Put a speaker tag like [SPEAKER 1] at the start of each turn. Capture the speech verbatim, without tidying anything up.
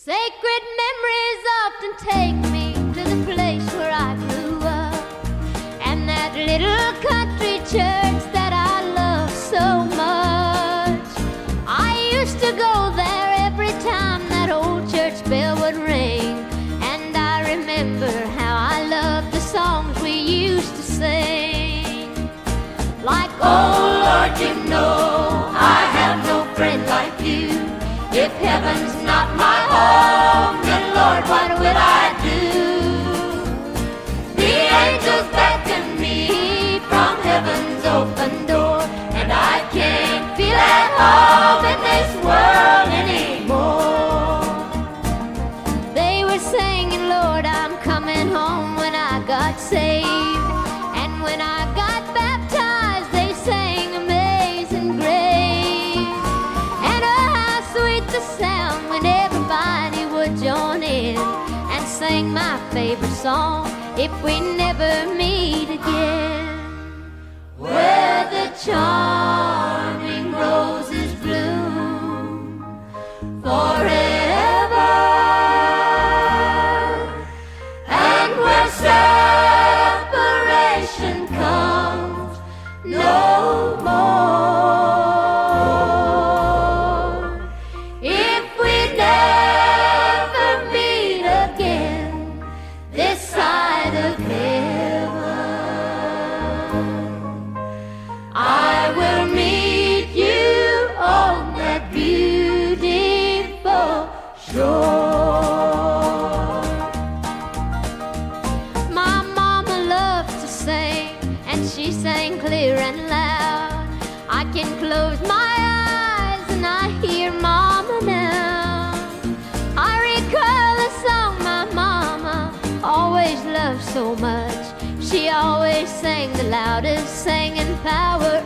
[SPEAKER 1] Sacred memories often take me to the place where I grew up, and that little country church that I love so much. I used to go there every time that old church bell would ring, and I remember how I loved the songs we used to sing. Like, oh Lord, you know I have no friend like you. If heaven's not my home, then Lord, what will I do? The angels beckon me from heaven's open door, and I can't feel at home in this world anymore. They were singing, Lord, I'm coming home when I got saved, and when I got baptized, they sang Amazing Grace. And oh, how sweet the sound when everybody would join in and sing my favorite song, If We Never Meet Again. Where the charming roses bloom forever, and where separation comes no more. If we never meet again this side of heaven, I will meet you on that beautiful shore. My mama loves to sing, and she sang clear and loud. I can close my eyes and I hear Mama now. I recall a song my mama always loved so much. She always sang the loudest, singing power